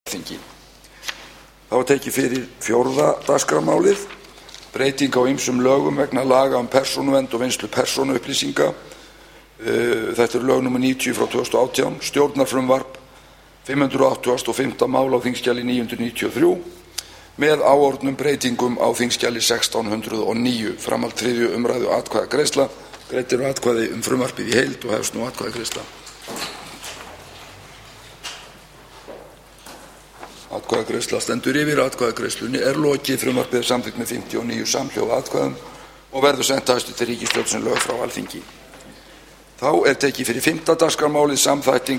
Alþingi. Þá er tekið fyrir 4. dagskrármálið, breyting á ýmsum lögum vegna laga persónuvernd og vinnslu persónuupplýsinga. Þetta eru lög nr. 90/2018, stjórnarfrumvarp 585. mál á þingskjali 993 með áorðnum breytingum á þingskjali 1609. Framhald 3. umræðu atkvæðagreiðsla. Greidd eru atkvæði frumvarpið í heild og hefst nú atkvæðagreiðsla. Atkvæðagreiðsla stendur yfir. Atkvæðagreiðslunni er lokið. Frumvarpið er samþykkt með 59 samhljóða atkvæðum og verður sent hæstv. ríkisstjórn sem lög frá Alþingi. Þá er tekið fyrir 5. dagskrármálið, samþætting